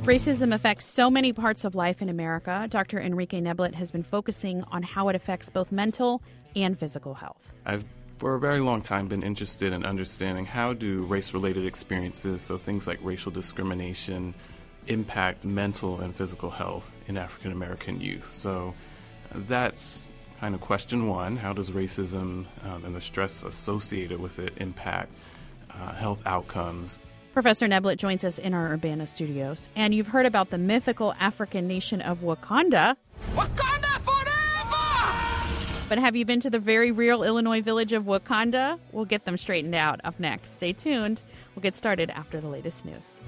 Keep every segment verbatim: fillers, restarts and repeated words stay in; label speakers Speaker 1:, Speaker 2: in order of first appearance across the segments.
Speaker 1: Racism affects so many parts of life in America. Doctor Enrique Neblett has been focusing on how it affects both mental and physical health.
Speaker 2: I've, for a very long time, been interested in understanding how do race-related experiences, so things like racial discrimination, impact mental and physical health in African American youth. So that's kind of question one. How does racism um, and the stress associated with it impact uh, health outcomes?
Speaker 1: Professor Neblett joins us in our Urbana studios. And you've heard about the mythical African nation of Wakanda.
Speaker 3: Wakanda forever!
Speaker 1: But have you been to the very real Illinois village of Wakanda? We'll get them straightened out up next. Stay tuned. We'll get started after the latest news.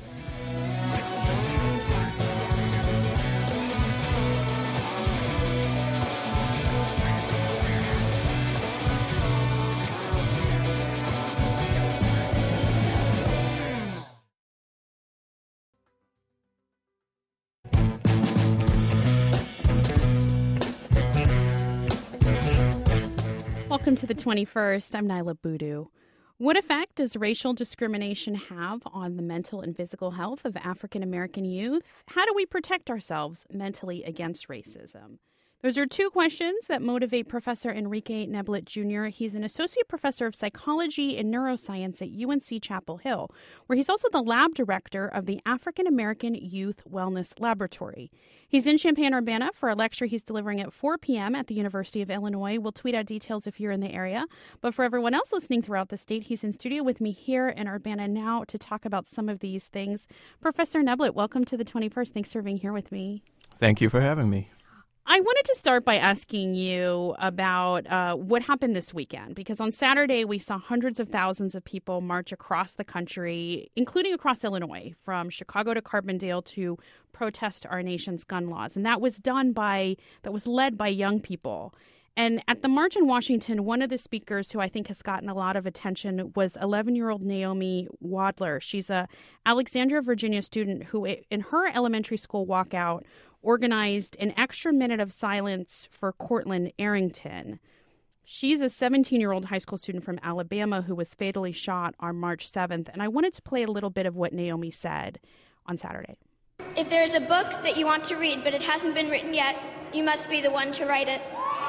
Speaker 1: Welcome to the twenty-first. I'm Nyla Boodoo. What effect does racial discrimination have on the mental and physical health of African American youth? How do we protect ourselves mentally against racism? Those are two questions that motivate Professor Enrique Neblett Junior He's an associate professor of psychology and neuroscience at U N C Chapel Hill, where he's also the lab director of the African American Youth Wellness Laboratory. He's in Champaign-Urbana for a lecture he's delivering at four p.m. at the University of Illinois. We'll tweet out details if you're in the area. But for everyone else listening throughout the state, he's in studio with me here in Urbana now to talk about some of these things. Professor Neblett, welcome to the twenty-first. Thanks for being here with me.
Speaker 2: Thank you for having me.
Speaker 1: I wanted to start by asking you about uh, what happened this weekend, because on Saturday we saw hundreds of thousands of people march across the country, including across Illinois, from Chicago to Carbondale to protest our nation's gun laws. And that was done by, that was led by young people. And at the march in Washington, one of the speakers who I think has gotten a lot of attention was eleven-year-old Naomi Wadler. She's a Alexandria, Virginia student who, in her elementary school walkout, organized an extra minute of silence for Cortland Arrington. She's a seventeen-year-old high school student from Alabama who was fatally shot on March seventh. And I wanted to play a little bit of what Naomi said on Saturday.
Speaker 4: If there is a book that you want to read but it hasn't been written yet, you must be the one to write it.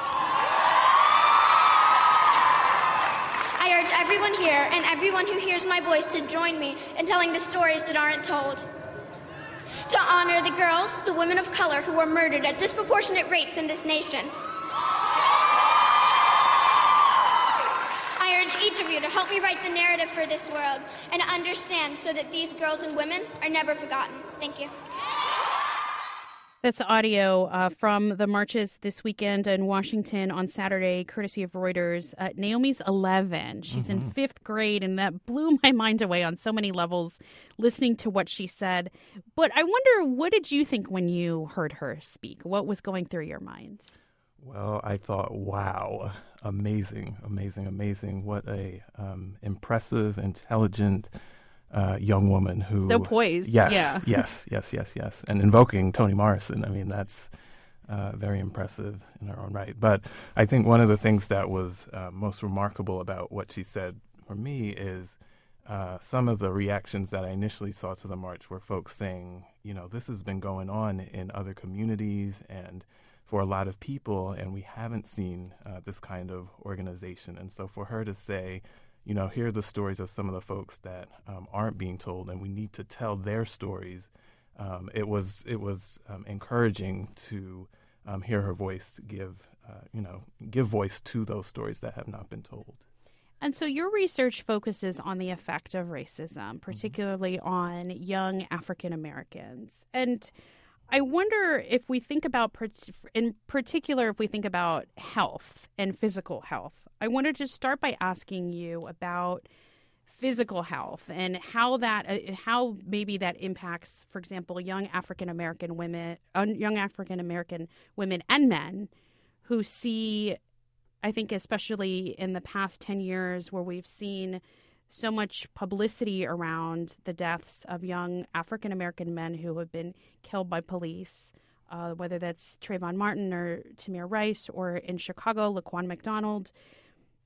Speaker 4: I urge everyone here and everyone who hears my voice to join me in telling the stories that aren't told. To honor the girls, the women of color who were murdered at disproportionate rates in this nation. I urge each of you to help me write the narrative for this world and understand so that these girls and women are never forgotten. Thank you.
Speaker 1: That's audio uh, from the marches this weekend in Washington on Saturday, courtesy of Reuters. Uh, Naomi's eleven. She's mm-hmm. in fifth grade, and that blew my mind away on so many levels, listening to what she said. But I wonder, what did you think when you heard her speak? What was going through your mind?
Speaker 5: Well, I thought, wow, amazing, amazing, amazing. What a um, impressive, intelligent Uh, young woman who
Speaker 1: so poised.
Speaker 5: Yes,
Speaker 1: yeah.
Speaker 5: yes, yes, yes, yes, and invoking Toni Morrison. I mean, that's uh, very impressive in her own right. But I think one of the things that was uh, most remarkable about what she said for me is uh, some of the reactions that I initially saw to the march were folks saying, you know, this has been going on in other communities and for a lot of people, and we haven't seen uh, this kind of organization. And so for her to say, you know, here are the stories of some of the folks that um, aren't being told, and we need to tell their stories. Um, it was it was um, encouraging to um, hear her voice give, uh, you know, give voice to those stories that have not been told.
Speaker 1: And so your research focuses on the effect of racism, particularly mm-hmm. on young African Americans. And I wonder if we think about, in particular, if we think about health and physical health. I wanted to start by asking you about physical health and how that, uh, how maybe that impacts, for example, young African American women, uh, young African American women and men who see, I think, especially in the past ten years, where we've seen so much publicity around the deaths of young African American men who have been killed by police. Uh, whether that's Trayvon Martin or Tamir Rice, or in Chicago, Laquan McDonald.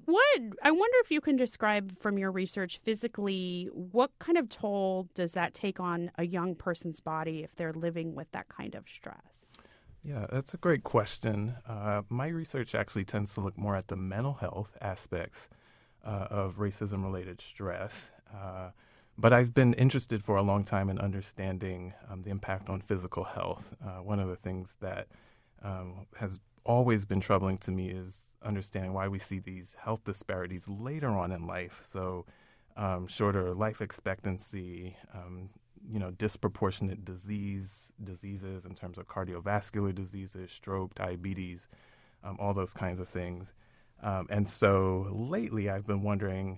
Speaker 1: What I wonder if you can describe from your research physically, what kind of toll does that take on a young person's body if they're living with that kind of stress?
Speaker 5: Yeah, that's a great question. Uh, my research actually tends to look more at the mental health aspects uh, of racism-related stress. Uh, but I've been interested for a long time in understanding um, the impact on physical health. Uh, one of the things that um, has always been troubling to me is understanding why we see these health disparities later on in life. So um, shorter life expectancy, um, you know, disproportionate disease, diseases in terms of cardiovascular diseases, stroke, diabetes, um, all those kinds of things. Um, and so lately I've been wondering,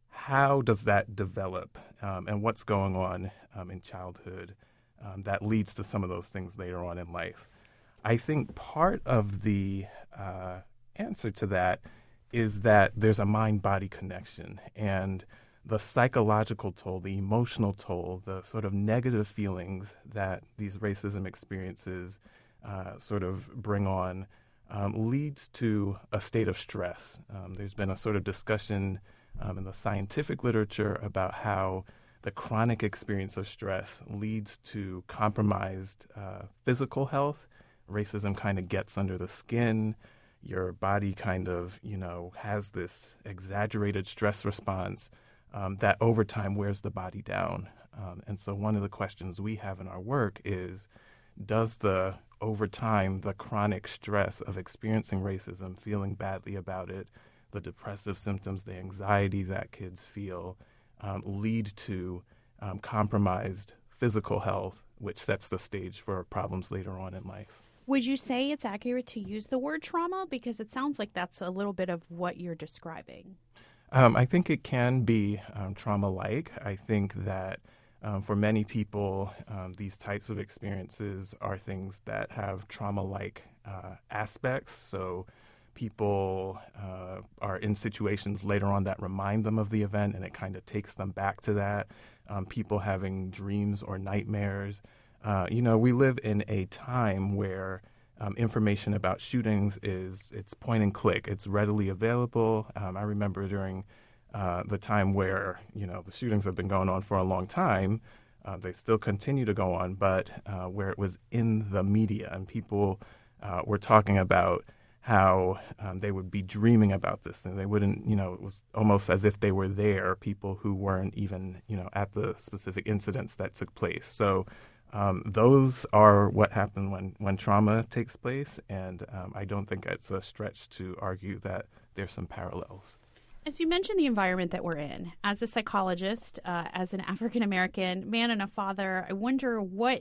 Speaker 5: how does that develop um, and what's going on um, in childhood um, that leads to some of those things later on in life? I think part of the uh, answer to that is that there's a mind-body connection, and the psychological toll, the emotional toll, the sort of negative feelings that these racism experiences uh, sort of bring on um, leads to a state of stress. Um, there's been a sort of discussion um, in the scientific literature about how the chronic experience of stress leads to compromised uh, physical health. Racism kind of gets under the skin. Your body kind of, you know, has this exaggerated stress response Um, that over time wears the body down. Um, and so one of the questions we have in our work is, does the, over time, the chronic stress of experiencing racism, feeling badly about it, the depressive symptoms, the anxiety that kids feel, um, lead to um, compromised physical health, which sets the stage for problems later on in life?
Speaker 1: Would you say it's accurate to use the word trauma? Because it sounds like that's a little bit of what you're describing.
Speaker 5: Um, I think it can be um, trauma-like. I think that um, for many people, um, these types of experiences are things that have trauma-like uh, aspects. So people uh, are in situations later on that remind them of the event, and it kind of takes them back to that. Um, people having dreams or nightmares. Uh, you know, we live in a time where Um, information about shootings is, it's point and click. It's readily available. Um, I remember during uh, the time where, you know, the shootings have been going on for a long time. Uh, they still continue to go on, but uh, where it was in the media and people uh, were talking about how um, they would be dreaming about this and they wouldn't, you know, it was almost as if they were there, people who weren't even, you know, at the specific incidents that took place. So Um, those are what happen when, when trauma takes place, and um, I don't think it's a stretch to argue that there's some parallels.
Speaker 1: As you mentioned the environment that we're in, as a psychologist, uh, as an African-American man and a father, I wonder what,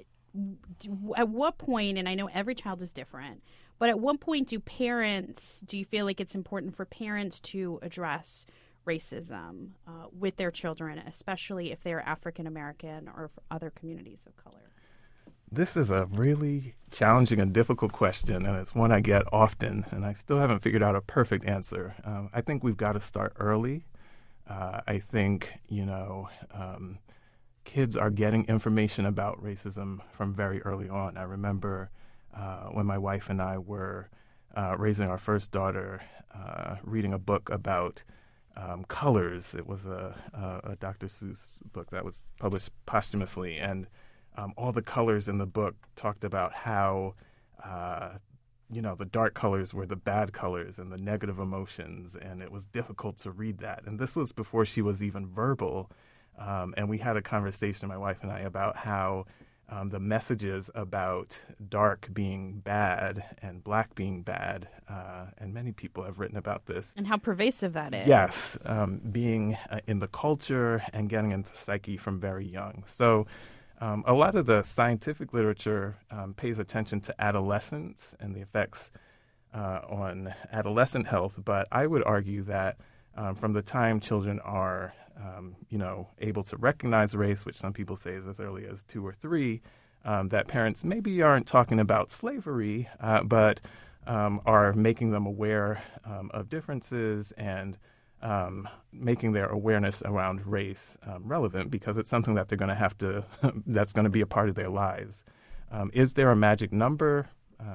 Speaker 1: at what point, and I know every child is different, but at what point do parents, do you feel like it's important for parents to address racism uh, with their children, especially if they're African-American or other communities of color?
Speaker 5: This is a really challenging and difficult question, and it's one I get often, and I still haven't figured out a perfect answer. Um, I think we've got to start early. Uh, I think, you know, um, kids are getting information about racism from very early on. I remember uh, when my wife and I were uh, raising our first daughter, uh, reading a book about um, colors. It was a, a, a Doctor Seuss book that was published posthumously, and Um, all the colors in the book talked about how, uh, you know, the dark colors were the bad colors and the negative emotions, and it was difficult to read that. And this was before she was even verbal. Um, and we had a conversation, my wife and I, about how um, the messages about dark being bad and black being bad, uh, and many people have written about this.
Speaker 1: And how pervasive that is.
Speaker 5: Yes, um, being uh, in the culture and getting into the psyche from very young. So Um, a lot of the scientific literature um, pays attention to adolescence and the effects uh, on adolescent health, but I would argue that um, from the time children are, um, you know, able to recognize race, which some people say is as early as two or three, um, that parents maybe aren't talking about slavery, uh, but um, are making them aware um, of differences and Um, making their awareness around race um, relevant, because it's something that they're going to have to, that's going to be a part of their lives. Um, is there a magic number? Uh,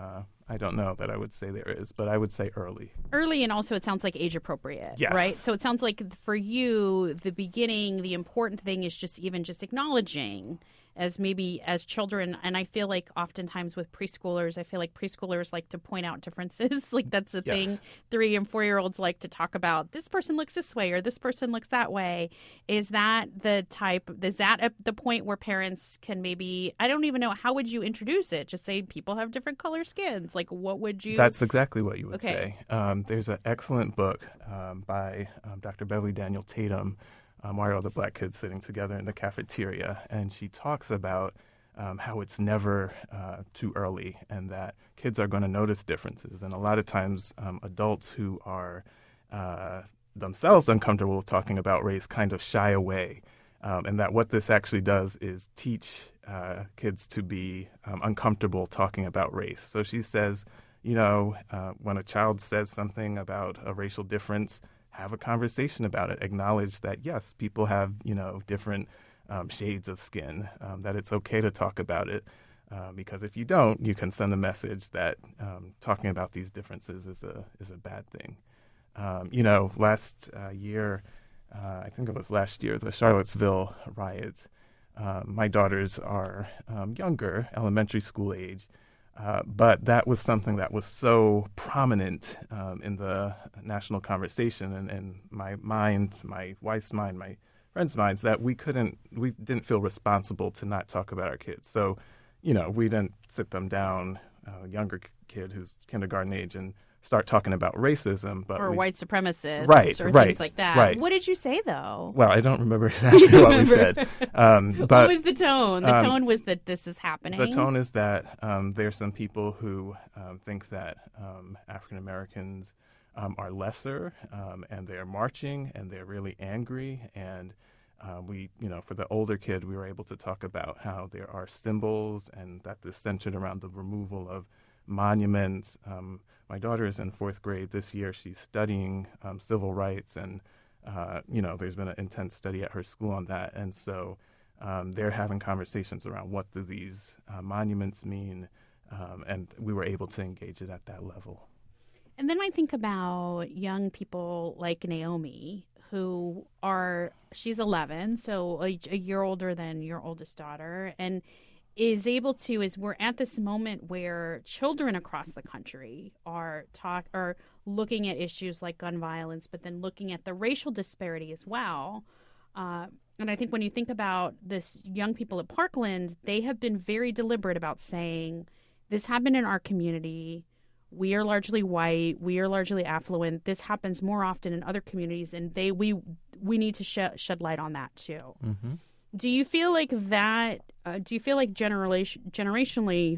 Speaker 5: I don't know that I would say there is, but I would say early.
Speaker 1: Early, and also it sounds like age appropriate,
Speaker 5: yes.
Speaker 1: right? So it sounds like for you, the beginning, the important thing is just even just acknowledging as maybe as children. And I feel like oftentimes with preschoolers, I feel like preschoolers like to point out differences. Like that's the
Speaker 5: yes.
Speaker 1: thing. Three and four-year-olds like to talk about this person looks this way or this person looks that way. Is that the type, is that at the point where parents can maybe, I don't even know, how would you introduce it? Just say people have different color skins. Like what would you?
Speaker 5: That's exactly what you would
Speaker 1: okay.
Speaker 5: say. Um, there's an excellent book um, by um, Doctor Beverly Daniel Tatum, Um, why are all the black kids sitting together in the cafeteria? And she talks about um, how it's never uh, too early and that kids are going to notice differences. And a lot of times um, adults who are uh, themselves uncomfortable with talking about race kind of shy away. Um, and that what this actually does is teach uh, kids to be um, uncomfortable talking about race. So she says, you know, uh, when a child says something about a racial difference, have a conversation about it. Acknowledge that, yes, people have, you know, different um, shades of skin, um, that it's okay to talk about it. Uh, because if you don't, you can send a message that um, talking about these differences is a is a bad thing. Um, you know, last uh, year, uh, I think it was last year, the Charlottesville riots, uh, my daughters are um, younger, elementary school age. Uh, but that was something that was so prominent um, in the national conversation and in my mind, my wife's mind, my friends' minds, that we couldn't, we didn't feel responsible to not talk about our kids. So, you know, we didn't sit them down, a younger kid who's kindergarten age, and start talking about racism, but
Speaker 1: or
Speaker 5: we,
Speaker 1: white supremacists,
Speaker 5: right,
Speaker 1: or
Speaker 5: right,
Speaker 1: things like that.
Speaker 5: Right.
Speaker 1: What did you say though?
Speaker 5: Well, I don't remember exactly what
Speaker 1: remember.
Speaker 5: we said. Um, but
Speaker 1: what was the tone? The
Speaker 5: um,
Speaker 1: tone was that this is happening.
Speaker 5: The tone is that um, there's some people who um, think that um, African Americans um, are lesser, um, and they're marching, and they're really angry. And uh, we, you know, for the older kid, we were able to talk about how there are symbols, and that this centered around the removal of monuments. Um, my daughter is in fourth grade this year. She's studying um, civil rights, and uh, you know, there's been an intense study at her school on that, and so um, they're having conversations around what do these uh, monuments mean, um, and we were able to engage it at that level.
Speaker 1: And then I think about young people like Naomi, who are, she's eleven, so a, a year older than your oldest daughter, and is able to, is we're at this moment where children across the country are talk are looking at issues like gun violence, but then looking at the racial disparity as well. Uh, and I think when you think about this young people at Parkland, they have been very deliberate about saying, this happened in our community. We are largely white. We are largely affluent. This happens more often in other communities, and they we we need to sh- shed light on that too.
Speaker 5: Mm-hmm.
Speaker 1: Do you feel like that, uh, do you feel like generation, generationally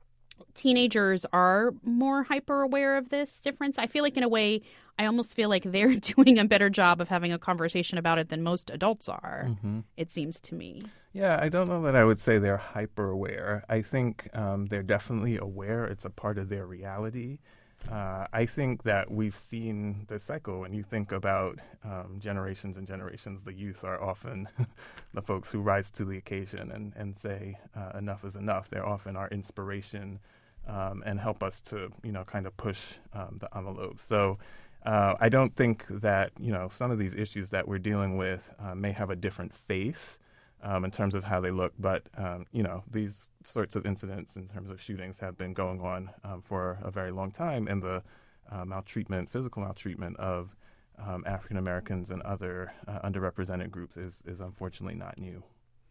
Speaker 1: teenagers are more hyper aware of this difference? I feel like in a way, I almost feel like they're doing a better job of having a conversation about it than most adults are,
Speaker 5: mm-hmm.
Speaker 1: it seems to me.
Speaker 5: Yeah, I don't know that I would say they're hyper aware. I think um, they're definitely aware. It's a part of their reality. Uh, I think that we've seen the cycle. When you think about um, generations and generations, the youth are often the folks who rise to the occasion and, and say uh, enough is enough. They're often our inspiration um, and help us to, you know, kind of push um, the envelope. So uh, I don't think that, you know, some of these issues that we're dealing with uh, may have a different face Um, in terms of how they look. But, um, you know, these sorts of incidents in terms of shootings have been going on um, for a very long time. And the uh, maltreatment, physical maltreatment of um, African Americans and other uh, underrepresented groups is, is unfortunately not new.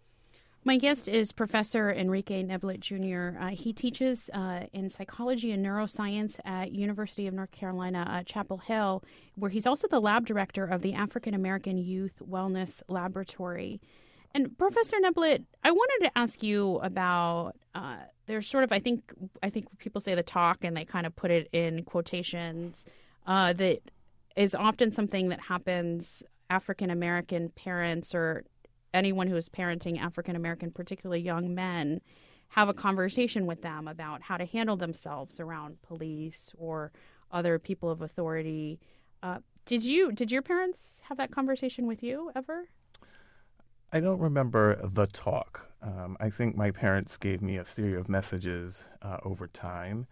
Speaker 1: My guest is Professor Enrique Neblett Junior Uh, he teaches uh, in psychology and neuroscience at University of North Carolina, uh, Chapel Hill, where he's also the lab director of the African American Youth Wellness Laboratory. And Professor Neblett, I wanted to ask you about, uh, there's sort of, I think, I think people say the talk and they kind of put it in quotations, uh, that is often something that happens, African-American parents or anyone who is parenting African-American, particularly young men, have a conversation with them about how to handle themselves around police or other people of authority. Uh, did you, did your parents have that conversation with you ever?
Speaker 5: I don't remember the talk. Um, I think my parents gave me a series of messages uh, over time.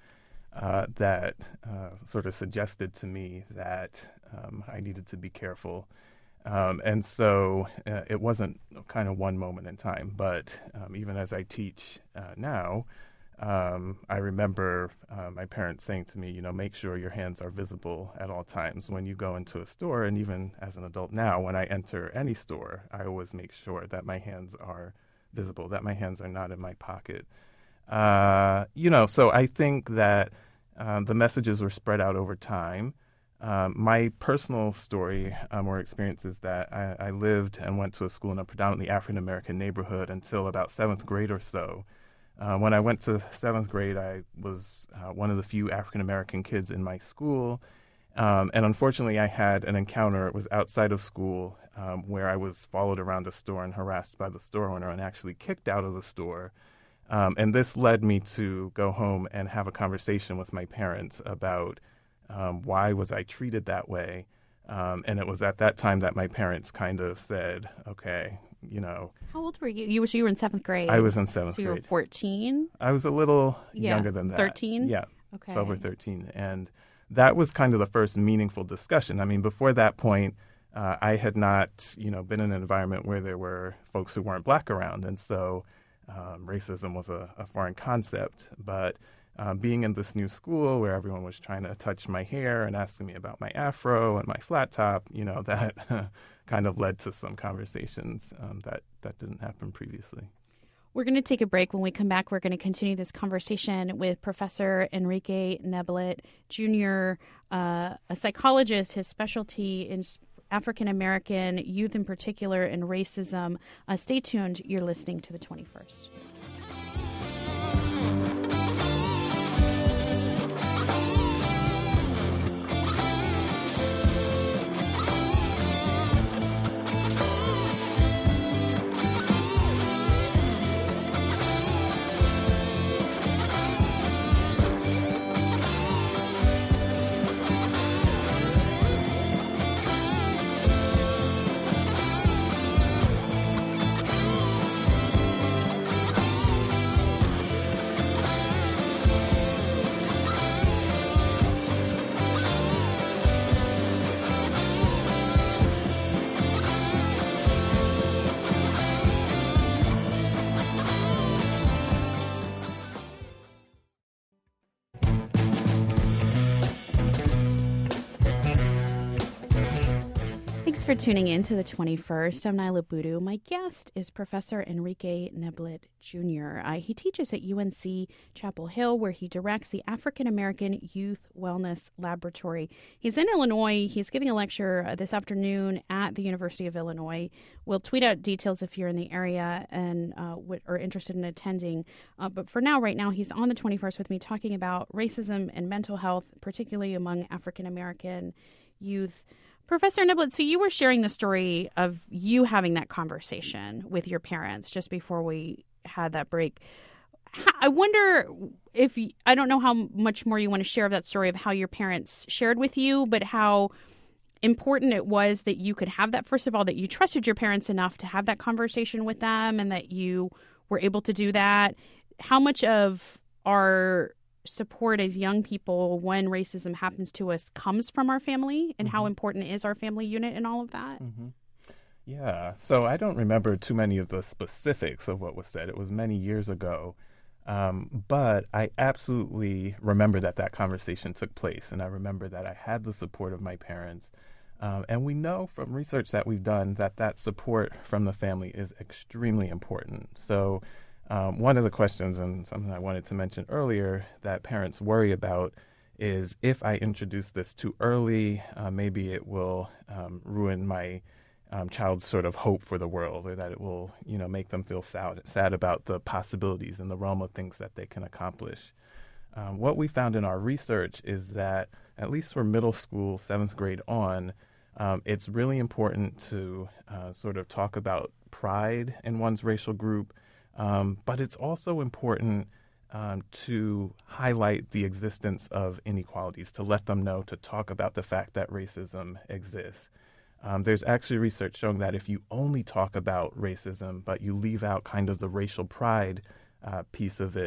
Speaker 5: uh, that uh, sort of suggested to me that um, I needed to be careful. Um, and so uh, it wasn't kind of one moment in time, but um, even as I teach uh, now, um, I remember uh, my parents saying to me, you know, make sure your hands are visible at all times when you go into a store. And even as an adult now, when I enter any store, I always make sure that my hands are visible, that my hands are not in my pocket. Uh, you know, so I think that um, the messages were spread out over time. Um, my personal story um, or experience is that I, I lived and went to a school in a predominantly African-American neighborhood until about seventh grade or so. Uh, when I went to seventh grade, I was uh, one of the few African-American kids in my school. Um, and unfortunately, I had an encounter. It was outside of school um, where I was followed around a store and harassed by the store owner and actually kicked out of the store. Um, and this led me to go home and have a conversation with my parents about Um, why was I treated that way? Um, and it was at that time that my parents kind of said, okay, you know.
Speaker 1: How old were you? You were, so you were in seventh grade.
Speaker 5: I was in seventh
Speaker 1: so
Speaker 5: grade.
Speaker 1: So you were fourteen?
Speaker 5: I was a little
Speaker 1: yeah.
Speaker 5: younger than that.
Speaker 1: thirteen?
Speaker 5: Yeah,
Speaker 1: okay.
Speaker 5: twelve or thirteen. And that was kind of the first meaningful discussion. I mean, before that point, uh, I had not, you know, been in an environment where there were folks who weren't black around. And so um, racism was a, a foreign concept. But Um, being in this new school where everyone was trying to touch my hair and asking me about my afro and my flat top, you know, that kind of led to some conversations um, that, that didn't happen previously.
Speaker 1: We're going to take a break. When we come back, we're going to continue this conversation with Professor Enrique Neblett, Junior, uh, a psychologist. His specialty is African-American youth in particular and racism. Uh, stay tuned. You're listening to The twenty-first. Thanks for tuning in to The twenty-first. I'm Nyla Boodoo. My guest is Professor Enrique Neblett, Junior Uh, he teaches at U N C Chapel Hill, where he directs the African American Youth Wellness Laboratory. He's in Illinois. He's giving a lecture uh, this afternoon at the University of Illinois. We'll tweet out details if you're in the area and uh, w- are interested in attending. Uh, but for now, right now, he's on The twenty-first with me talking about racism and mental health, particularly among African American youth. Professor Neblett, so you were sharing the story of you having that conversation with your parents just before we had that break. I wonder if, you, I don't know how much more you want to share of that story of how your parents shared with you, but how important it was that you could have that, first of all, that you trusted your parents enough to have that conversation with them and that you were able to do that. How much of our support as young people when racism happens to us comes from our family, and mm-hmm. how important is our family unit in all of that?
Speaker 5: Mm-hmm. Yeah, so I don't remember too many of the specifics of what was said. It was many years ago, um, but I absolutely remember that that conversation took place, and I remember that I had the support of my parents. Um, and we know from research that we've done that that support from the family is extremely important. So Um, one of the questions, and something I wanted to mention earlier, that parents worry about is if I introduce this too early, uh, maybe it will um, ruin my um, child's sort of hope for the world, or that it will, you know, make them feel sad, sad about the possibilities in the realm of things that they can accomplish. Um, what we found in our research is that, at least for middle school, seventh grade on, um, it's really important to uh, sort of talk about pride in one's racial group. Um, but it's also important um, to highlight the existence of inequalities, to let them know, to talk about the fact that racism exists. Um, there's actually research showing that if you only talk about racism, but you leave out kind of the racial pride uh, piece of it,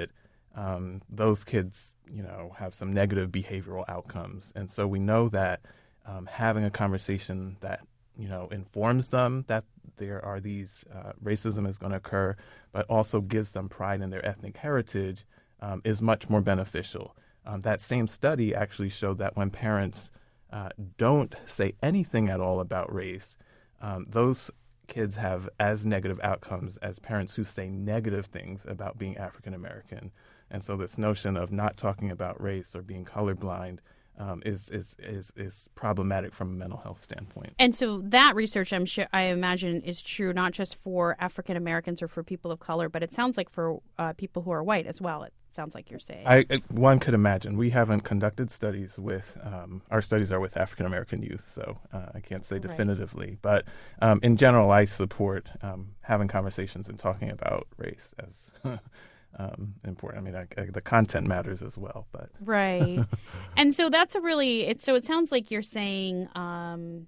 Speaker 5: um, those kids, you know, have some negative behavioral outcomes. And so we know that um, having a conversation that, you know, informs them that there are these, uh, racism is going to occur, but also gives them pride in their ethnic heritage um, is much more beneficial. Um, that same study actually showed that when parents uh, don't say anything at all about race, um, those kids have as negative outcomes as parents who say negative things about being African American. And so this notion of not talking about race or being colorblind um, is, is is is problematic from a mental health standpoint.
Speaker 1: And so that research, I'm sure, I imagine, is true not just for African Americans or for people of color, but it sounds like for uh, people who are white as well. It sounds like you're saying.
Speaker 5: I, one could imagine. We haven't conducted studies with, um, our studies are with African American youth, so uh, I can't say definitively. Right. But um, in general, I support um, having conversations and talking about race as um, important. I mean, I, I, the content matters as well. But
Speaker 1: right. And so that's a really, it, so it sounds like you're saying um,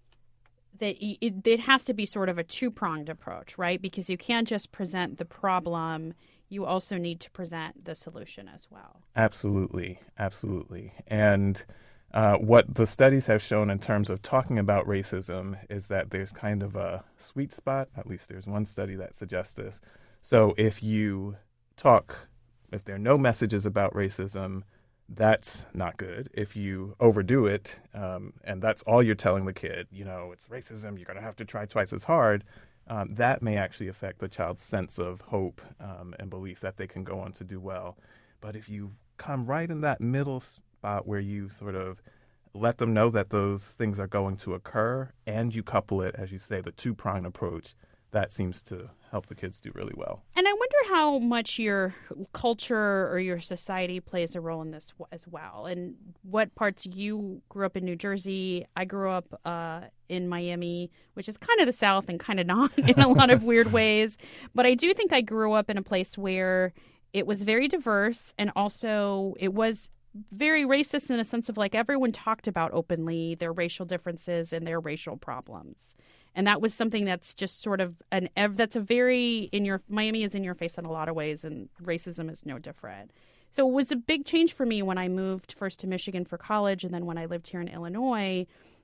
Speaker 1: that it, it has to be sort of a two-pronged approach, right? Because you can't just present the problem, you also need to present the solution as well.
Speaker 5: Absolutely, absolutely. And uh, what the studies have shown in terms of talking about racism is that there's kind of a sweet spot. At least there's one study that suggests this. So if you talk, if there are no messages about racism, that's not good. If you overdo it, um, and that's all you're telling the kid, you know, it's racism, you're going to have to try twice as hard, Um, that may actually affect the child's sense of hope um, and belief that they can go on to do well. But if you come right in that middle spot where you sort of let them know that those things are going to occur, and you couple it, as you say, the two-pronged approach, that seems to help the kids do really well.
Speaker 1: And I wonder how much your culture or your society plays a role in this as well, and what parts. You grew up in New Jersey. I grew up uh, in Miami, which is kind of the South and kind of not in a lot of weird ways. But I do think I grew up in a place where it was very diverse, and also it was very racist in a sense of like everyone talked about openly their racial differences and their racial problems. And that was something that's just sort of an that's a very in your Miami is in your face in a lot of ways, and racism is no different. So it was a big change for me when I moved first to Michigan for college, and then when I lived here in Illinois.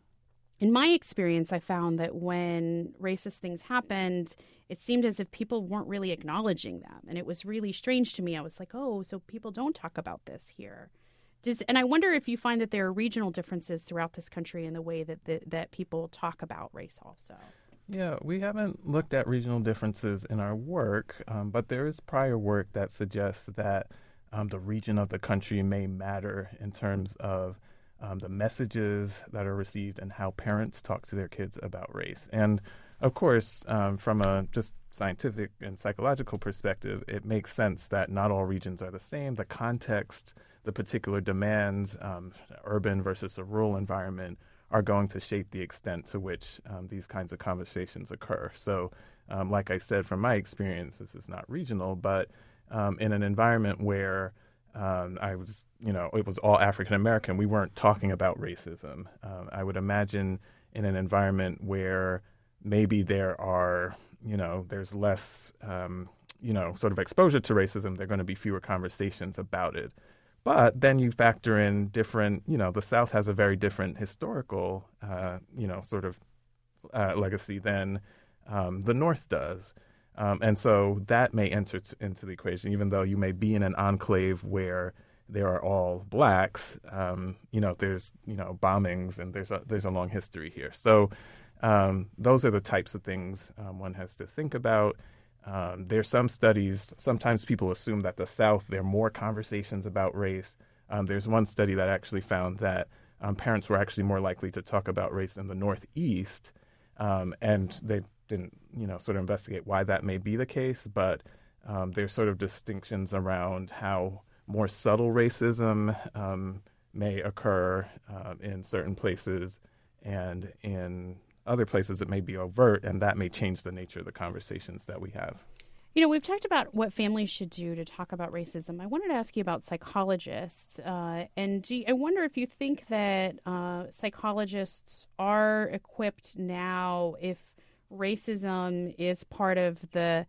Speaker 1: In my experience, I found that when racist things happened, it seemed as if people weren't really acknowledging them, and it was really strange to me. I was like, oh, so people don't talk about this here. Does, and I wonder if you find that there are regional differences throughout this country in the way that the, that people talk about race also.
Speaker 5: Yeah, we haven't looked at regional differences in our work, um, but there is prior work that suggests that um, the region of the country may matter in terms of um, the messages that are received and how parents talk to their kids about race. And of course, um, from a just scientific and psychological perspective, it makes sense that not all regions are the same. The context, the particular demands, um, urban versus a rural environment, are going to shape the extent to which um, these kinds of conversations occur. So, um, like I said, from my experience, this is not regional, but um, in an environment where um, I was, you know, it was all African American, we weren't talking about racism. Um, I would imagine in an environment where maybe there are, you know, there's less, um, you know, sort of exposure to racism, there are going to be fewer conversations about it. But then you factor in different, you know, the South has a very different historical, uh, you know, sort of uh, legacy than um, the North does. Um, and so that may enter t- into the equation, even though you may be in an enclave where there are all blacks, um, you know, there's, you know, bombings and there's a, there's a long history here. So um, those are the types of things um, one has to think about. Um, there's some studies, sometimes people assume that the South, there are more conversations about race. Um, there's one study that actually found that um, parents were actually more likely to talk about race in the Northeast, um, and they didn't, you know, sort of investigate why that may be the case, but um, there's sort of distinctions around how more subtle racism um, may occur uh, in certain places, and in other places it may be overt, and that may change the nature of the conversations that we have.
Speaker 1: You know, we've talked about what families should do to talk about racism. I wanted to ask you about psychologists, uh, and do you, I wonder if you think that uh, psychologists are equipped now, if racism is part of the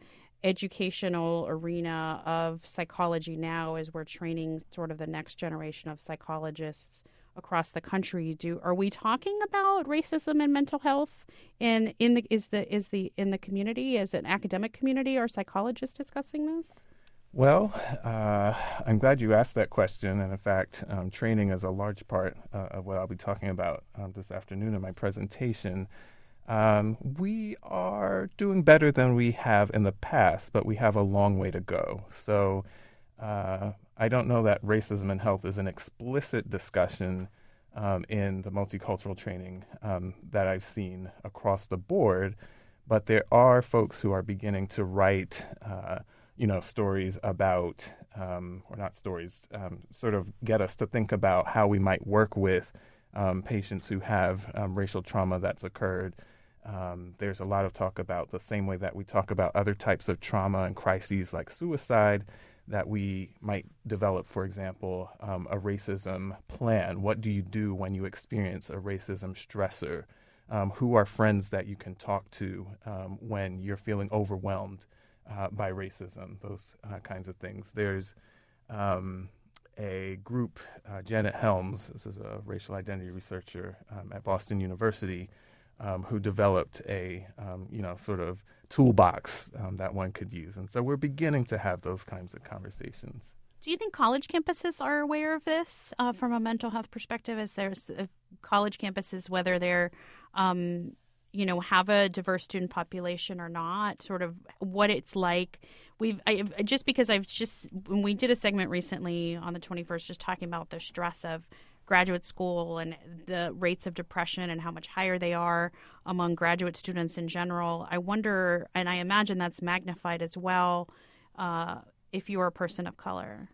Speaker 1: educational arena of psychology now as we're training sort of the next generation of psychologists across the country. Do are we talking about racism and mental health in in the is the is the in the community? As an academic community, are psychologists discussing this?
Speaker 5: Well, uh, I'm glad you asked that question. And in fact, um, training is a large part uh, of what I'll be talking about um, this afternoon in my presentation. Um, we are doing better than we have in the past, but we have a long way to go. So uh, I don't know that racism and health is an explicit discussion um, in the multicultural training um, that I've seen across the board, but there are folks who are beginning to write uh, you know, stories about, um, or not stories, um, sort of get us to think about how we might work with um, patients who have um, racial trauma that's occurred. Um, there's a lot of talk about the same way that we talk about other types of trauma and crises like suicide, that we might develop, for example, um, a racism plan. What do you do when you experience a racism stressor? Um, who are friends that you can talk to um, when you're feeling overwhelmed Uh, by racism, those uh, kinds of things. There's um, a group, uh, Janet Helms, this is a racial identity researcher um, at Boston University, um, who developed a, um, you know, sort of toolbox um, that one could use. And so we're beginning to have those kinds of conversations.
Speaker 1: Do you think college campuses are aware of this uh, from a mental health perspective? As there's uh, college campuses, whether they're um, you know, have a diverse student population or not, sort of what it's like. We've I, just because I've just, when we did a segment recently on the twenty-first, just talking about the stress of graduate school and the rates of depression and how much higher they are among graduate students in general. I wonder, and I imagine that's magnified as well uh, if you're a person of color.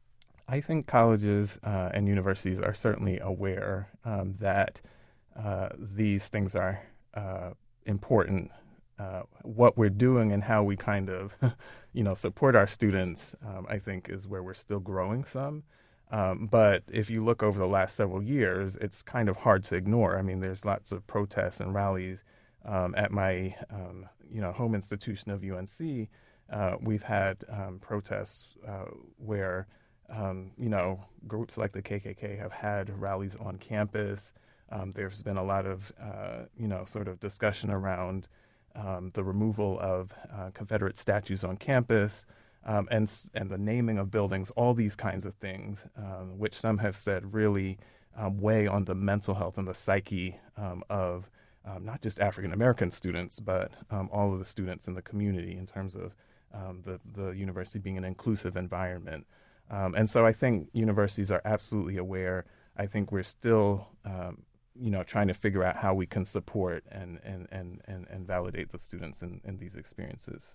Speaker 5: I think colleges uh, and universities are certainly aware um, that uh, these things are Uh, important. Uh, what we're doing and how we kind of, you know, support our students, um, I think, is where we're still growing some. Um, but if you look over the last several years, it's kind of hard to ignore. I mean, there's lots of protests and rallies um, at my, um, you know, home institution of U N C. Uh, we've had um, protests uh, where, um, you know, groups like the K K K have had rallies on campus. Um, there's been a lot of, uh, you know, sort of discussion around um, the removal of uh, Confederate statues on campus um, and and the naming of buildings, all these kinds of things, um, which some have said really um, weigh on the mental health and the psyche um, of um, not just African American students, but um, all of the students in the community in terms of um, the, the university being an inclusive environment. Um, and so I think universities are absolutely aware. I think we're still um, you know, trying to figure out how we can support and and, and, and, and validate the students in, in these experiences.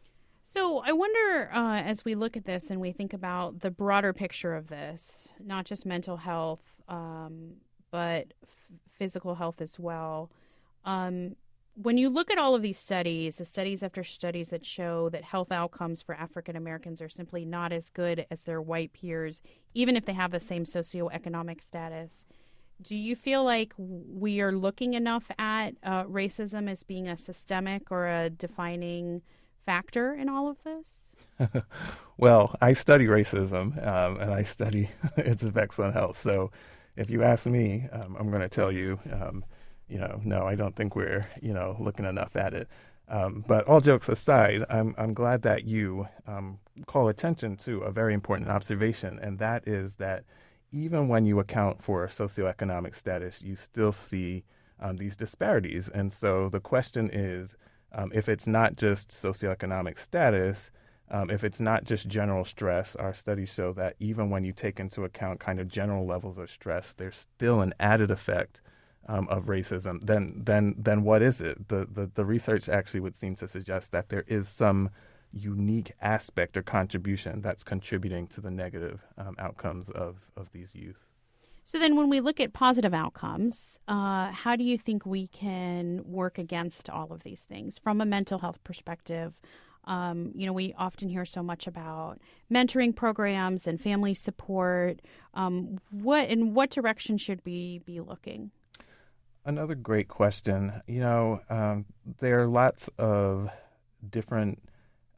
Speaker 1: So I wonder, uh, as we look at this and we think about the broader picture of this, not just mental health, um, but f- physical health as well. Um, when you look at all of these studies, the studies after studies that show that health outcomes for African Americans are simply not as good as their white peers, even if they have the same socioeconomic status, do you feel like we are looking enough at uh, racism as being a systemic or a defining factor in all of this?
Speaker 5: Well, I study racism um, and I study its effects on health. So if you ask me, um, I'm going to tell you, um, you know, no, I don't think we're, you know, looking enough at it. Um, but all jokes aside, I'm, I'm glad that you um, call attention to a very important observation, and that is that even when you account for socioeconomic status, you still see um, these disparities. And so the question is, um, if it's not just socioeconomic status, um, if it's not just general stress, our studies show that even when you take into account kind of general levels of stress, there's still an added effect um, of racism. Then, then, then what is it? The, the the research actually would seem to suggest that there is some unique aspect or contribution that's contributing to the negative um, outcomes of, of these youth.
Speaker 1: So then when we look at positive outcomes, uh, how do you think we can work against all of these things from a mental health perspective? Um, you know, we often hear so much about mentoring programs and family support. Um, what in what direction should we be looking?
Speaker 5: Another great question. You know, um, there are lots of different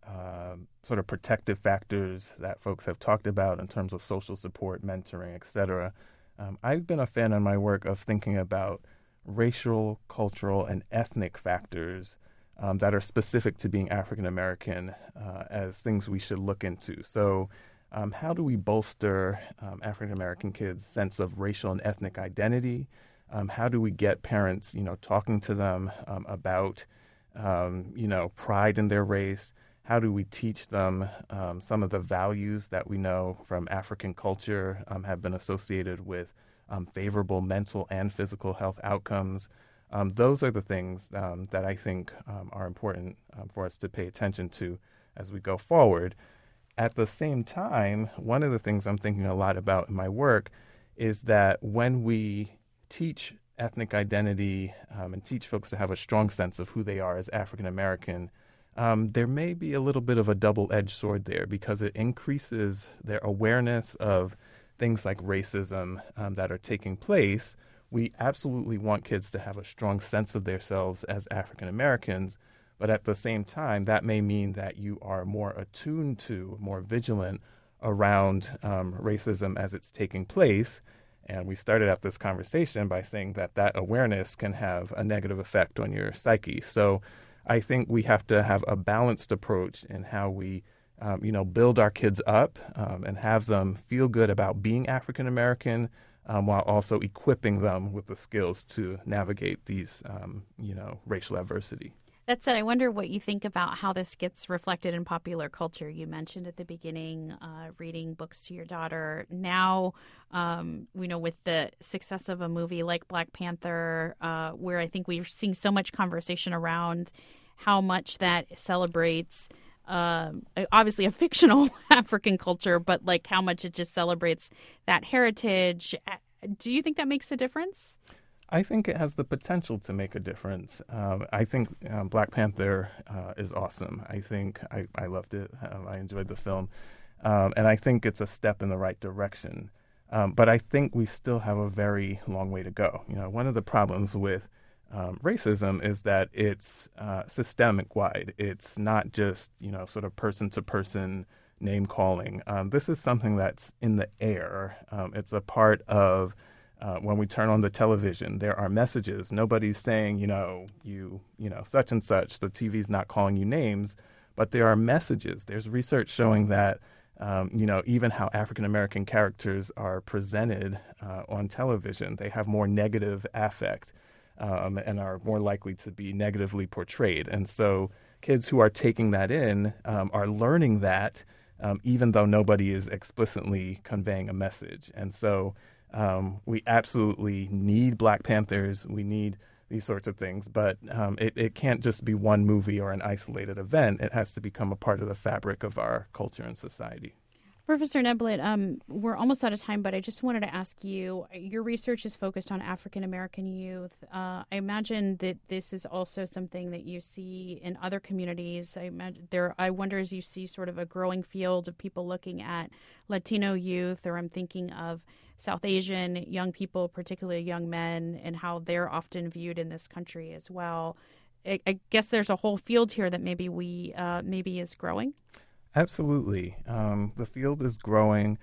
Speaker 5: uh, sort of protective factors that folks have talked about in terms of social support, mentoring, et cetera. Um, I've been a fan in my work of thinking about racial, cultural, and ethnic factors um, that are specific to being African American uh, as things we should look into. So um, how do we bolster um, African American kids' sense of racial and ethnic identity? Um, how do we get parents, you know, talking to them um, about, um, you know, pride in their race? How do we teach them um, some of the values that we know from African culture um, have been associated with um, favorable mental and physical health outcomes? Um, those are the things um, that I think um, are important um, for us to pay attention to as we go forward. At the same time, one of the things I'm thinking a lot about in my work is that when we teach ethnic identity um, and teach folks to have a strong sense of who they are as African American, Um, there may be a little bit of a double-edged sword there because it increases their awareness of things like racism um, that are taking place. We absolutely want kids to have a strong sense of themselves as African Americans, but at the same time, that may mean that you are more attuned to, more vigilant around um, racism as it's taking place. And we started out this conversation by saying that that awareness can have a negative effect on your psyche. So I think we have to have a balanced approach in how we, um, you know, build our kids up um, and have them feel good about being African American, um, while also equipping them with the skills to navigate these, um, you know, racial adversity.
Speaker 1: That said, I wonder what you think about how this gets reflected in popular culture. You mentioned at the beginning uh, reading books to your daughter. Now, um, you know, with the success of a movie like Black Panther, uh, where I think we're seeing so much conversation around how much that celebrates, um, obviously a fictional African culture, but like how much it just celebrates that heritage. Do you think that makes a difference?
Speaker 5: I think it has the potential to make a difference. Um, I think um, Black Panther uh, is awesome. I think I, I loved it. Um, I enjoyed the film. Um, and I think it's a step in the right direction. Um, but I think we still have a very long way to go. You know, one of the problems with um, racism is that it's uh, systemic-wide. It's not just, you know, sort of person-to-person name-calling. Um, this is something that's in the air. Um, it's a part of Uh, when we turn on the television, there are messages. Nobody's saying, you know, you, you know, such and such. The T V's not calling you names, but there are messages. There's research showing that, um, you know, even how African-American characters are presented uh, on television, they have more negative affect um, and are more likely to be negatively portrayed. And so kids who are taking that in um, are learning that um, even though nobody is explicitly conveying a message. And so Um, we absolutely need Black Panthers. We need these sorts of things, but um, it, it can't just be one movie or an isolated event. It has to become a part of the fabric of our culture and society.
Speaker 1: Professor Neblett, um, we're almost out of time, but I just wanted to ask you, your research is focused on African-American youth. Uh, I imagine that this is also something that you see in other communities. I imagine there, I wonder as you see sort of a growing field of people looking at Latino youth, or I'm thinking of South Asian young people, particularly young men, and how they're often viewed in this country as well. I, I guess there's a whole field here that maybe we uh, maybe is growing.
Speaker 5: Absolutely. Um, the field is growing.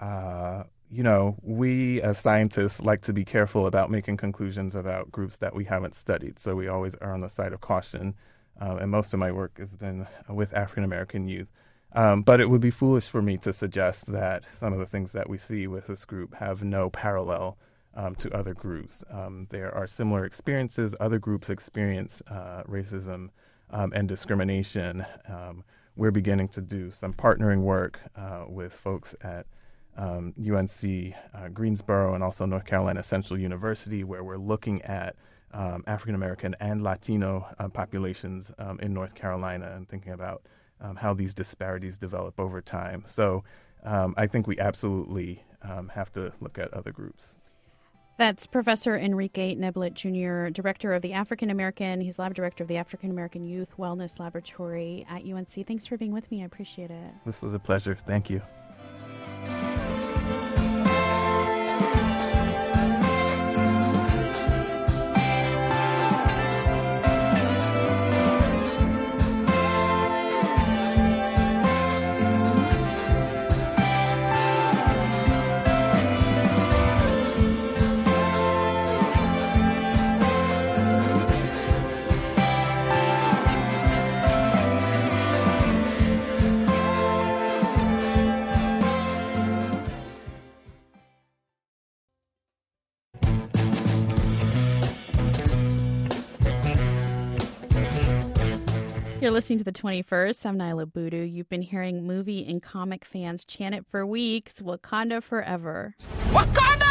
Speaker 5: Uh, you know, we as scientists like to be careful about making conclusions about groups that we haven't studied. So we always are on the side of caution. Uh, and most of my work has been with African-American youth. Um, but it would be foolish for me to suggest that some of the things that we see with this group have no parallel um, to other groups. Um, there are similar experiences. Other groups experience uh, racism um, and discrimination. Um, we're beginning to do some partnering work uh, with folks at um, U N C uh, Greensboro and also North Carolina Central University, where we're looking at um, African-American and Latino uh, populations um, in North Carolina and thinking about Um, how these disparities develop over time. So um, I think we absolutely um, have to look at other groups.
Speaker 1: That's Professor Enrique Neblett, Junior, Director of the African American. He's Lab Director of the African American Youth Wellness Laboratory at U N C. Thanks for being with me. I appreciate it.
Speaker 5: This was a pleasure. Thank you.
Speaker 1: You're listening to The twenty-first. I'm Nyla Boodoo. You've been hearing movie and comic fans chant it for weeks, Wakanda Forever.
Speaker 3: Wakanda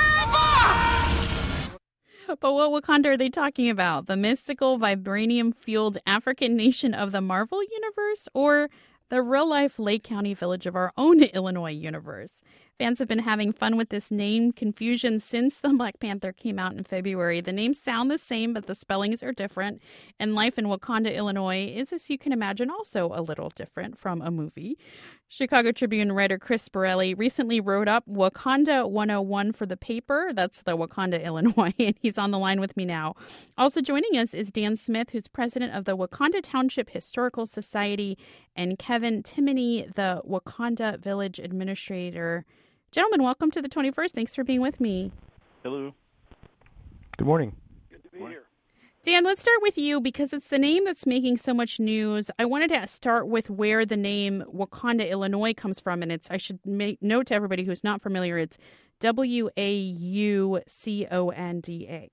Speaker 3: forever!
Speaker 1: But what Wakanda are they talking about? The mystical, vibranium-fueled African nation of the Marvel universe, or the real-life Lake County village of our own Illinois universe? Fans have been having fun with this name confusion since the Black Panther came out in February. The names sound the same, but the spellings are different. And life in Wakanda, Illinois is, as you can imagine, also a little different from a movie. Chicago Tribune writer Chris Borelli recently wrote up Wakanda one oh one for the paper. That's the Wakanda, Illinois, and he's on the line with me now. Also joining us is Dan Smith, who's president of the Wakanda Township Historical Society, and Kevin Timoney, the Wakanda Village Administrator. Gentlemen, welcome to the twenty-first. Thanks for being with me.
Speaker 6: Hello.
Speaker 7: Good morning.
Speaker 6: Good to be here.
Speaker 1: Dan, let's start with you because it's the name that's making so much news. I wanted to start with where the name Wakanda, Illinois comes from, and it's I should make note to everybody who's not familiar, it's W A U C O N D A.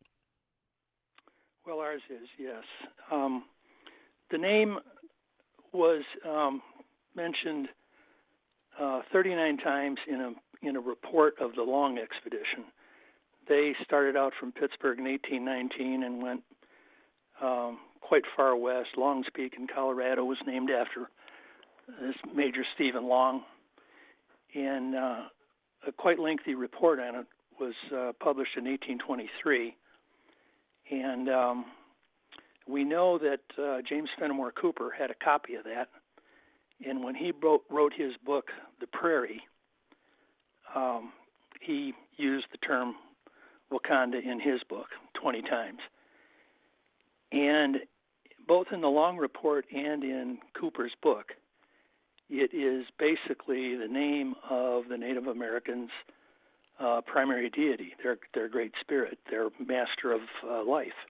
Speaker 6: Well, ours is, yes. Um, the name was um, mentioned uh, thirty-nine times in a in a report of the Long expedition. They started out from Pittsburgh in eighteen nineteen and went um, quite far west. Long's Peak in Colorado was named after this Major Stephen Long. And uh, a quite lengthy report on it was uh, published in eighteen twenty-three. And um, we know that uh, James Fenimore Cooper had a copy of that. And when he wrote, wrote his book, The Prairie, Um, he used the term Wakanda in his book twenty times. And both in the Long report and in Cooper's book, it is basically the name of the Native Americans' uh, primary deity, their their great spirit, their master of uh, life.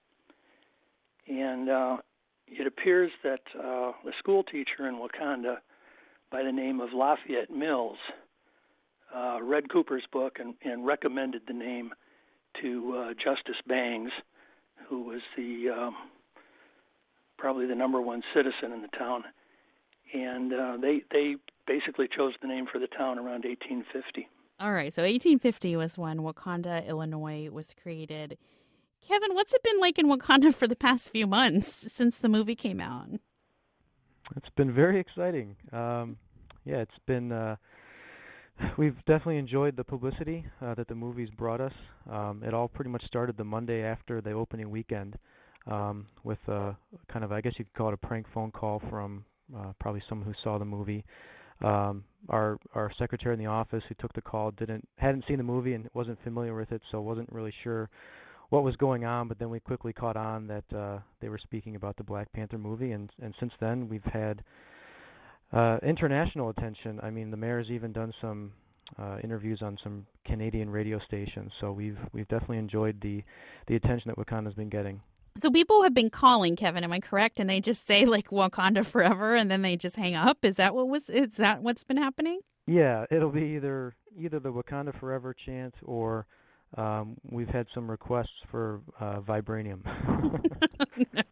Speaker 6: And uh, it appears that uh, a school teacher in Wakanda by the name of Lafayette Mills Uh, read Cooper's book and, and recommended the name to uh, Justice Bangs, who was the um, probably the number one citizen in the town, and uh, they they basically chose the name for the town around eighteen fifty.
Speaker 1: All right, so eighteen fifty was when Wakanda, Illinois was created. Kevin, what's it been like in Wakanda for the past few months since the movie came out?
Speaker 7: It's been very exciting. Um, yeah, it's been. Uh, We've definitely enjoyed the publicity uh, that the movies brought us. Um, it all pretty much started the Monday after the opening weekend um, with a kind of, I guess you could call it a prank phone call from uh, probably someone who saw the movie. Um, our our secretary in the office who took the call didn't hadn't seen the movie and wasn't familiar with it, so wasn't really sure what was going on. But then we quickly caught on that uh, they were speaking about the Black Panther movie, and and since then we've had Uh, international attention. I mean, the mayor's even done some uh, interviews on some Canadian radio stations. So we've we've definitely enjoyed the the attention that Wakanda's been getting.
Speaker 1: So people have been calling, Kevin, am I correct? And they just say like Wakanda forever, and then they just hang up. Is that what was? Is that what's been happening?
Speaker 7: Yeah, it'll be either either the Wakanda forever chant, or um, we've had some requests for uh, vibranium.
Speaker 1: No.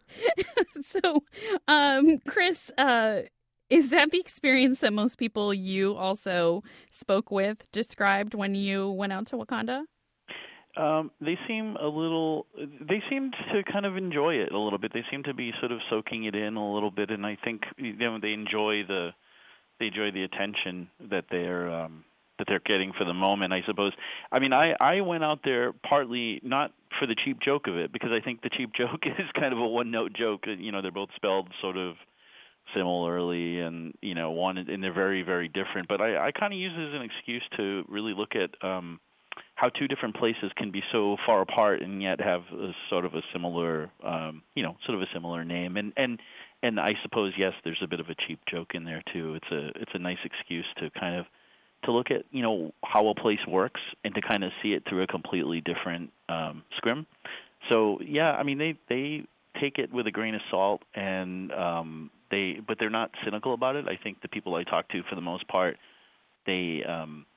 Speaker 1: So, um, Chris. Uh, Is that the experience that most people you also spoke with described when you went out to Wakanda?
Speaker 6: Um, they seem a little, they seem to kind of enjoy it a little bit. They seem to be sort of soaking it in a little bit, and I think, you know, they enjoy the, they enjoy the attention that they're, um, that they're getting for the moment, I suppose. I mean, I, I went out there partly not for the cheap joke of it, because I think the cheap joke is kind of a one-note joke. You know, they're both spelled sort of similarly, and you know, one and they're very, very different. But I, I kind of use it as an excuse to really look at um, how two different places can be so far apart and yet have a, sort of a similar, um, you know, sort of a similar name. And and and I suppose yes, there's a bit of a cheap joke in there too. It's a it's a nice excuse to kind of to look at, you know, how a place works and to kind of see it through a completely different um, scrim. So yeah, I mean they they take it with a grain of salt, and um, they but they're not cynical about it. I think the people I talk to, for the most part, they um,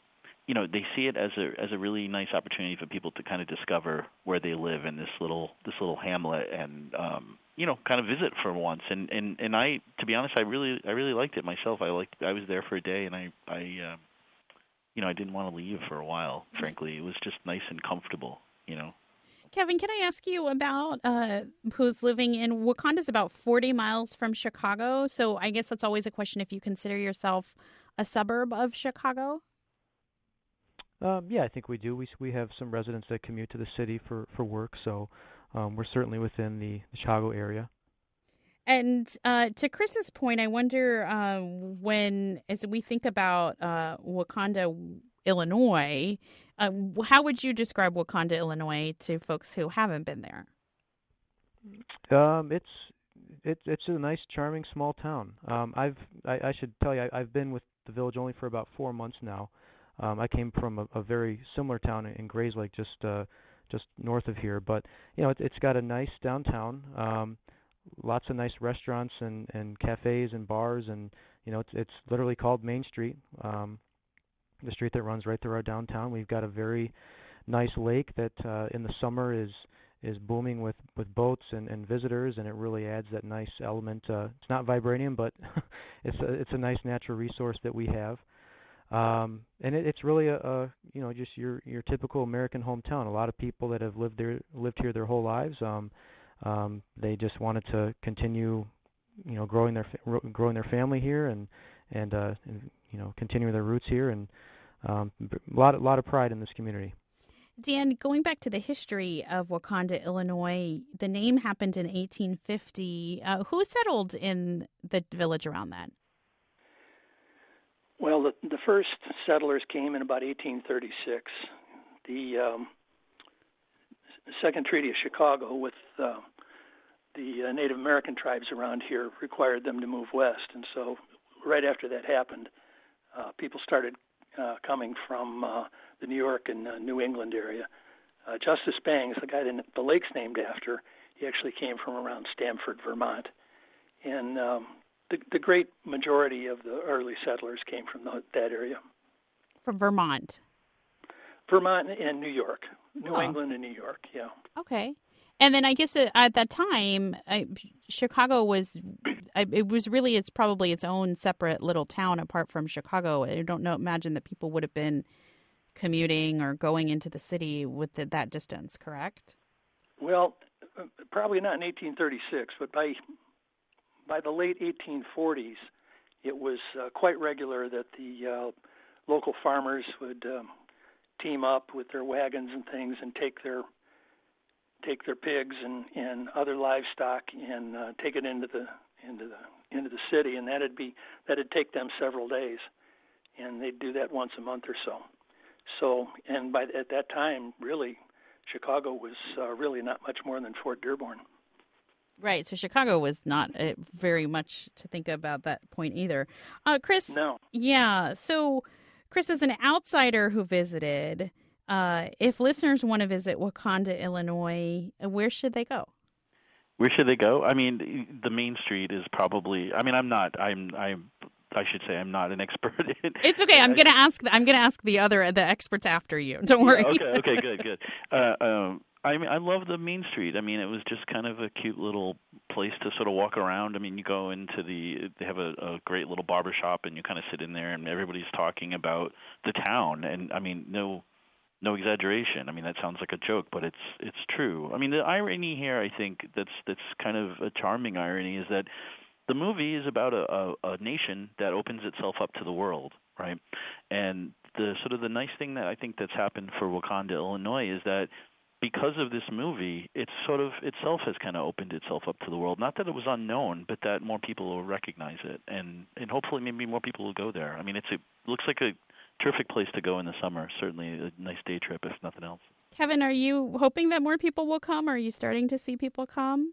Speaker 8: you know, they see it as a as a really nice opportunity for people to kind of discover where they live in this little this little hamlet, and um, you know, kind of visit for once. And, and, and I, to be honest, I really I really liked it myself. I liked I was there for a day, and I I uh, you know I didn't want to leave for a while. Frankly, it was just nice and comfortable. You know.
Speaker 1: Kevin, can I ask you about uh, who's living in Wakanda's about forty miles from Chicago? So I guess that's always a question if you consider yourself a suburb of Chicago.
Speaker 7: Um, yeah, I think we do. We we have some residents that commute to the city for, for work, so um, we're certainly within the, the Chicago area.
Speaker 1: And uh, to Chris's point, I wonder uh, when, as we think about uh, Wakanda, Illinois, uh, how would you describe Wakanda, Illinois, to folks who haven't been there?
Speaker 7: Um, it's it, it's a nice, charming, small town. Um, I've I, I should tell you, I, I've been with the village only for about four months now. Um, I came from a, a very similar town in Grayslake, just uh, just north of here. But you know, it, it's got a nice downtown, um, lots of nice restaurants and, and cafes and bars, and you know, it's it's literally called Main Street, um, the street that runs right through our downtown. We've got a very nice lake that uh, in the summer is is booming with, with boats and, and visitors, and it really adds that nice element. Uh, it's not vibranium, but it's a, it's a nice natural resource that we have. Um, and it, it's really a, a you know just your your typical American hometown. A lot of people that have lived there lived here their whole lives. Um, um, they just wanted to continue, you know, growing their growing their family here and and, uh, and you know continuing their roots here, and um, a lot a lot of pride in this community.
Speaker 1: Dan, going back to the history of Wakanda, Illinois, the name happened in eighteen fifty. Uh, who settled in the village around that?
Speaker 6: Well, the, the first settlers came in about eighteen thirty-six. The um, Second Treaty of Chicago with uh, the uh, Native American tribes around here required them to move west. And so right after that happened, uh, people started uh, coming from uh, the New York and uh, New England area. Uh, Justice Bangs, the guy that the lake's named after, he actually came from around Stamford, Vermont. And um, The, the great majority of the early settlers came from the, that area.
Speaker 1: From Vermont?
Speaker 6: Vermont and New York. New
Speaker 1: oh.
Speaker 6: England and New York, yeah.
Speaker 1: Okay. And then I guess at that time, I, Chicago was, it was really, it's probably its own separate little town apart from Chicago. I don't know, imagine that people would have been commuting or going into the city with the, that distance, correct?
Speaker 6: Well, probably not in eighteen thirty-six, but by... By the late eighteen forties, it was uh, quite regular that the uh, local farmers would um, team up with their wagons and things and take their take their pigs and, and other livestock and uh, take it into the into the into the city, and that'd be that'd take them several days, and they'd do that once a month or so. So, and by at that time, really, Chicago was uh, really not much more than Fort Dearborn.
Speaker 1: Right, so Chicago was not uh, very much to think about that point either. Uh, Chris,
Speaker 6: no.
Speaker 1: Yeah, so Chris, as an outsider who visited, uh, if listeners want to visit Wakanda, Illinois, where should they go?
Speaker 8: Where should they go? I mean, the Main Street is probably. I mean, I'm not. I'm. I'm. I should say I'm not an expert. In,
Speaker 1: it's okay. I'm going to ask. I'm going to ask the other the experts after you. Don't worry.
Speaker 8: Yeah, okay. Okay. Good. Good. Uh, um, I mean, I love the Main Street. I mean, it was just kind of a cute little place to sort of walk around. I mean, you go into the, they have a, a great little barber shop, and you kind of sit in there, and everybody's talking about the town. And I mean, no, no exaggeration. I mean, that sounds like a joke, but it's it's true. I mean, the irony here, I think, that's that's kind of a charming irony, is that the movie is about a, a, a nation that opens itself up to the world, right? And the sort of the nice thing that I think that's happened for Wakanda, Illinois, is that because of this movie, it's sort of itself has kind of opened itself up to the world. Not that it was unknown, but that more people will recognize it, and and hopefully maybe more people will go there. I mean, it's a looks like a terrific place to go in the summer. Certainly a nice day trip, if nothing else. Kevin,
Speaker 1: are you hoping that more people will come? Or are you starting to see people come?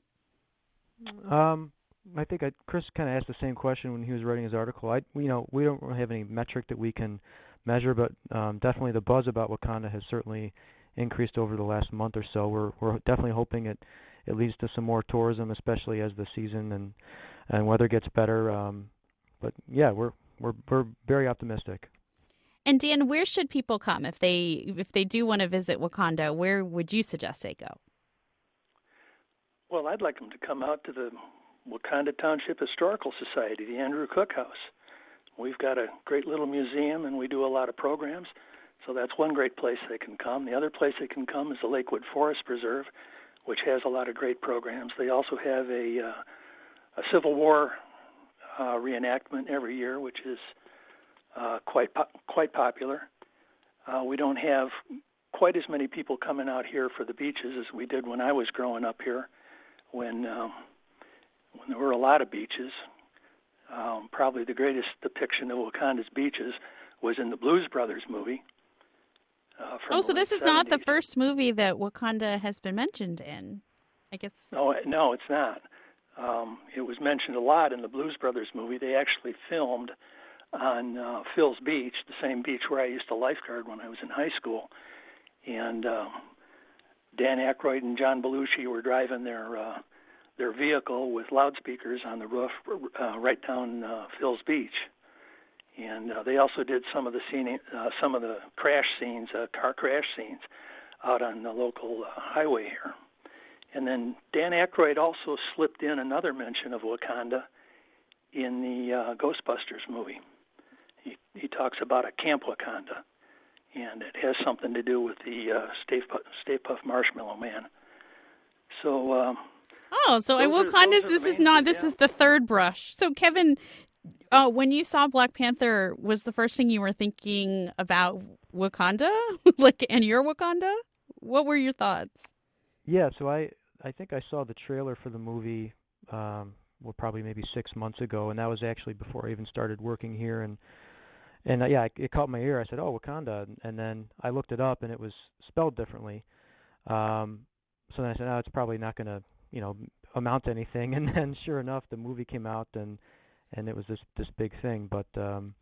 Speaker 7: Um, I think I, Chris kind of asked the same question when he was writing his article. I, you know, we don't really have any metric that we can measure, but um, definitely the buzz about Wakanda has certainly increased over the last month or so. We're we're definitely hoping it it leads to some more tourism, especially as the season and and weather gets better. Um, but yeah, we're we're we're very optimistic.
Speaker 1: And Dan, where should people come if they if they do want to visit Wakanda? Where would you suggest they go?
Speaker 6: Well, I'd like them to come out to the Wakanda Township Historical Society, the Andrew Cook House. We've got a great little museum, and we do a lot of programs. So that's one great place they can come. The other place they can come is the Lakewood Forest Preserve, which has a lot of great programs. They also have a, uh, a Civil War uh, reenactment every year, which is uh, quite po- quite popular. Uh, we don't have quite as many people coming out here for the beaches as we did when I was growing up here, when um, when there were a lot of beaches. Um, probably the greatest depiction of Wakanda's beaches was in the Blues Brothers movie. Uh,
Speaker 1: oh, so this is
Speaker 6: seventies.
Speaker 1: not the first movie that Wakanda has been mentioned in, I guess.
Speaker 6: No, no, it's not. Um, it was mentioned a lot in the Blues Brothers movie. They actually filmed on uh, Phil's Beach, the same beach where I used to lifeguard when I was in high school. And um, Dan Aykroyd and John Belushi were driving their uh, their vehicle with loudspeakers on the roof uh, right down uh, Phil's Beach. And uh, they also did some of the scene, uh, some of the crash scenes, uh, car crash scenes, out on the local uh, highway here. And then Dan Aykroyd also slipped in another mention of Wakanda in the uh, Ghostbusters movie. He he talks about a Camp Wakanda, and it has something to do with the uh, Stay, Stay Puft Marshmallow Man. So. Um,
Speaker 1: oh, so I Wakanda's. This is not. This is the third brush. So Kevin. Oh, when you saw Black Panther, was the first thing you were thinking about Wakanda? like, and your Wakanda? What were your thoughts?
Speaker 7: Yeah, so I, I think I saw the trailer for the movie, um, well, probably maybe six months ago, and that was actually before I even started working here. And, and uh, yeah, it, it caught my ear. I said, oh, Wakanda. And then I looked it up, and it was spelled differently. Um, so then I said, oh, it's probably not going to, you know, amount to anything. And then sure enough, the movie came out, and and it was this this big thing. But um,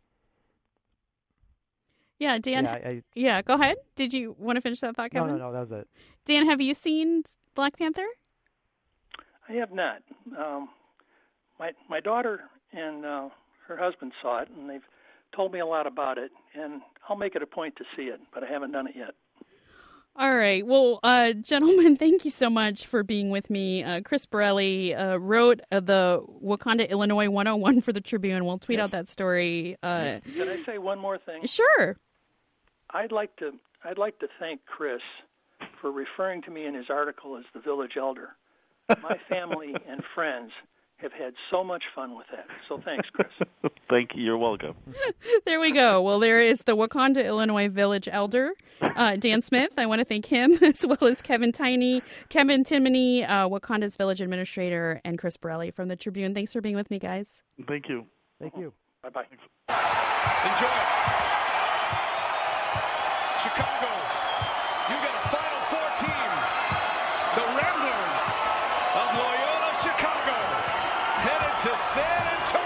Speaker 1: yeah, Dan.
Speaker 7: Yeah, I,
Speaker 1: yeah, go ahead. Did you want to finish that thought, Kevin?
Speaker 7: No, no, no, that was it.
Speaker 1: Dan, have you seen Black Panther?
Speaker 6: I have not. Um, my my daughter and uh, her husband saw it, and they've told me a lot about it. And I'll make it a point to see it, but I haven't done it yet.
Speaker 1: All right. Well, uh, gentlemen, thank you so much for being with me. Uh, Chris Borelli uh, wrote uh, the Wakanda, Illinois one oh one for the Tribune. We'll tweet out that story. Uh,
Speaker 6: Can I say one more thing?
Speaker 1: Sure.
Speaker 6: I'd like to I'd like to thank Chris for referring to me in his article as the village elder. My family and friends have had so much fun with that. So thanks, Chris.
Speaker 8: Thank you. You're welcome.
Speaker 1: There we go. Well, there is the Wakanda, Illinois village elder, uh, Dan Smith. I want to thank him, as well as Kevin Tiny, Kevin Timoney, uh, Wakanda's village administrator, and Chris Borelli from the Tribune. Thanks for being with me, guys.
Speaker 8: Thank you.
Speaker 7: Thank you.
Speaker 6: Bye-bye.
Speaker 3: Enjoy it. Chicago, you got a Final Four team. The Ramblers of Loyola Chicago headed to San Antonio.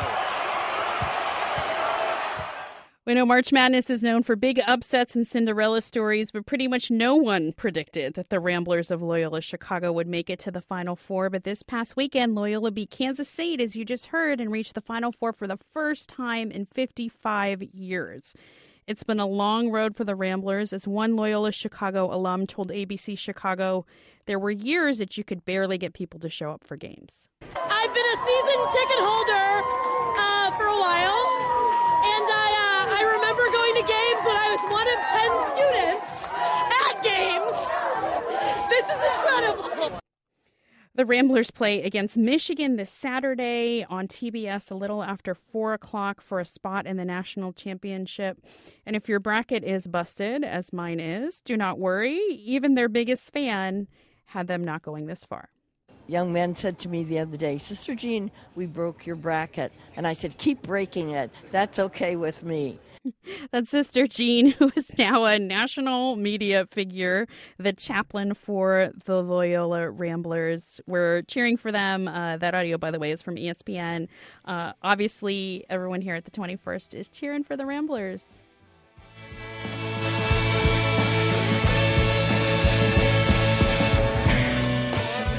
Speaker 1: We know March Madness is known for big upsets and Cinderella stories, but pretty much no one predicted that the Ramblers of Loyola Chicago would make it to the Final Four. But this past weekend, Loyola beat Kansas State, as you just heard, and reached the Final Four for the first time in fifty-five years. It's been a long road for the Ramblers. As one Loyola Chicago alum told A B C Chicago, there were years that you could barely get people to show up for games.
Speaker 9: I've been a season ticket holder uh, for a while, and I uh, I remember going to games when I was one of ten students at games. This is incredible.
Speaker 1: The Ramblers play against Michigan this Saturday on T B S a little after four o'clock for a spot in the national championship. And if your bracket is busted, as mine is, do not worry. Even their biggest fan had them not going this far.
Speaker 10: Young man said to me the other day, Sister Jean, we broke your bracket. And I said, keep breaking it. That's okay with me.
Speaker 1: That's Sister Jean, who is now a national media figure, the chaplain for the Loyola Ramblers. We're cheering for them. Uh, that audio, by the way, is from E S P N. Uh, obviously, everyone here at the twenty-first is cheering for the Ramblers.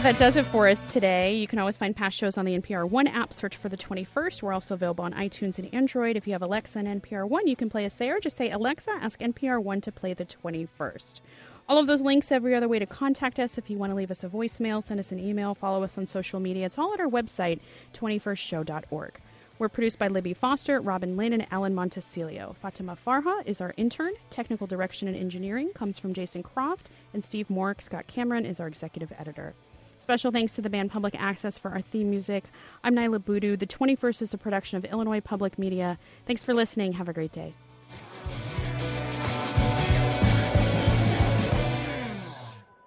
Speaker 1: That does it for us today. You can always find past shows on the N P R One app. Search for The twenty-first. We're also available on iTunes and Android. If you have Alexa and N P R One, you can play us there. Just say, Alexa, ask N P R One to play The twenty-first. All of those links, every other way to contact us. If you want to leave us a voicemail, send us an email, follow us on social media. It's all at our website, twenty-first show dot org. We're produced by Libby Foster, Robin Lynn, and Alan Montecillo. Fatima Farha is our intern. Technical direction and engineering comes from Jason Croft, and Steve Mork. Scott Cameron is our executive editor. Special thanks to the band Public Access for our theme music. I'm Nyla Boodoo. The twenty-first is a production of Illinois Public Media. Thanks for listening. Have a great day.